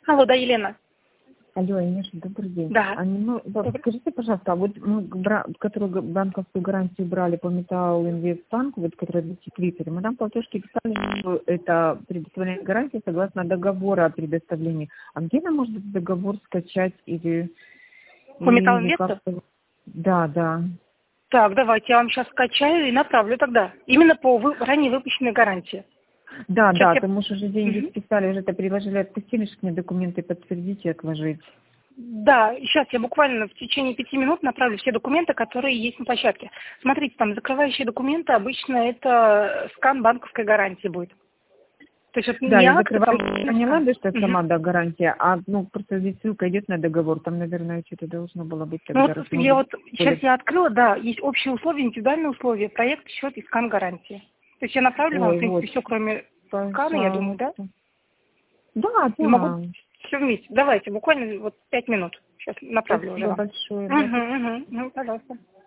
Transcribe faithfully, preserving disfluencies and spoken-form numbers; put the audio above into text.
Алло, да, Елена. Алло, Инеша, добрый день. Да. А ну, скажите, пожалуйста, а вот мы, бра- которую банковскую гарантию брали по Металл Инвестбанку, вот которая в Твиттере, мы там платежки писали, что это предоставление гарантии согласно договора о предоставлении. А где нам может быть договор скачать или... По Металл или Инвесту? как-то... Да, да. Так, давайте я вам сейчас скачаю и направлю тогда. Именно по вы... ранее выпущенной гарантии. Да, Сейчас да, я... потому что уже деньги Мгм. списали, уже это приложили, отпустили, что мне документы подтвердите, отложить. Да, сейчас я буквально в течение пяти минут направлю все документы, которые есть на площадке. Смотрите, там закрывающие документы обычно это скан банковской гарантии будет. То есть вот Да, не я акты, закрываю, там поняла, скан. да, что Мгм. сама, да, гарантия, а, ну, просто здесь ссылка идет на договор, там, наверное, что-то должно было быть Ну тогда, вот раз я может вот сейчас более... я открыла, да, есть общие условия, индивидуальные условия, проект, счет и скан гарантии. То есть я направлю вам, в Ой, вот, принципе, все, кроме скана, я думаю, да? пожалуйста. Да, И могу да, все вместе. Давайте, буквально вот пять минут. Сейчас направлю уже спасибо вам. большое, Угу, да, угу. Ну, пожалуйста.